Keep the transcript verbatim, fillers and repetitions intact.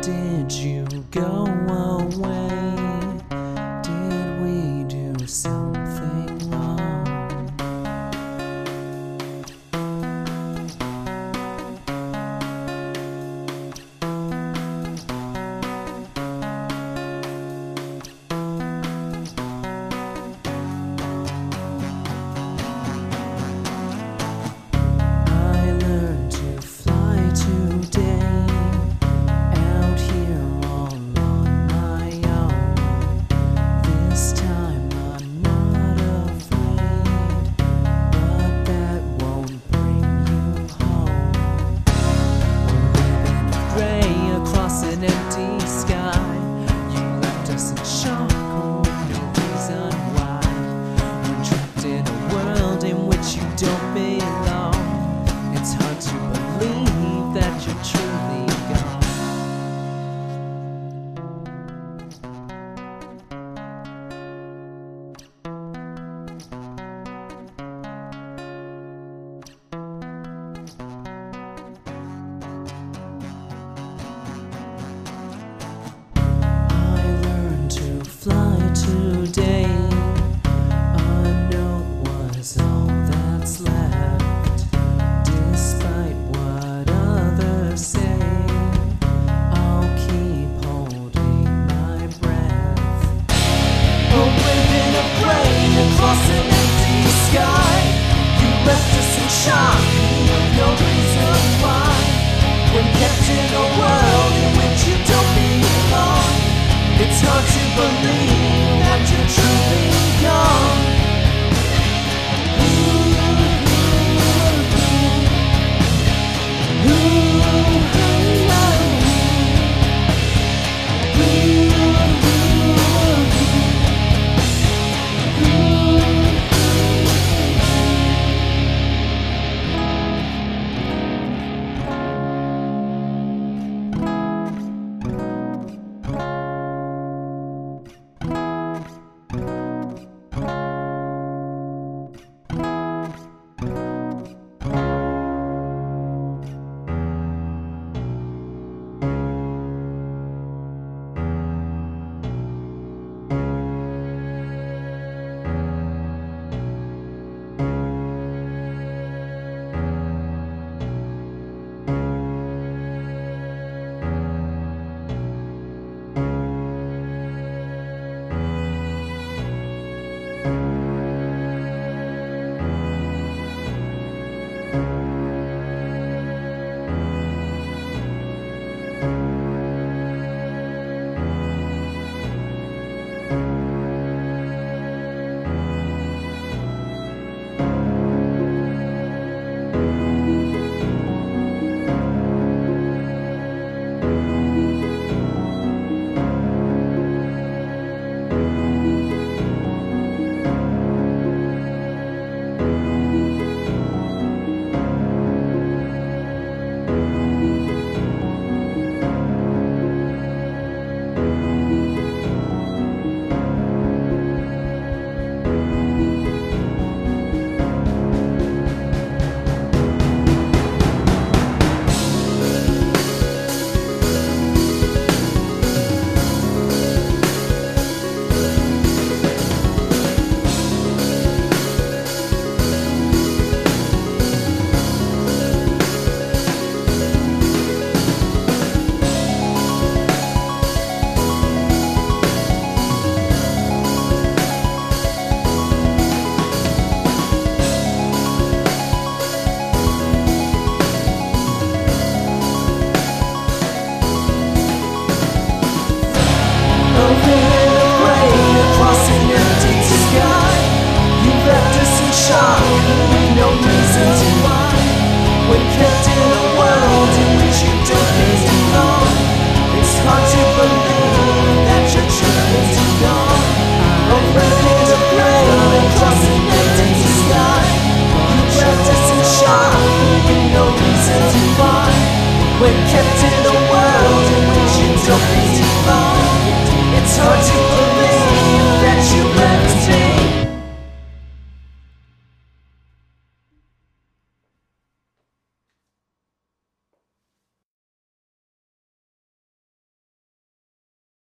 Did you go away? Did we do something wrong? I learned to fly today, out here all on my own. This time I'm not afraid, but that won't bring you home. We're living gray across an empty sky. You left us in shock with no reason why. We're trapped in a world in which you don't belong. It's hard to believe that you're truly gone. I learned to fly today. A note was all that's left. Despite what others say, I'll keep holding my breath. Oh, living a plane across an empty sky. You left us in shock with no reason why. When kept in a world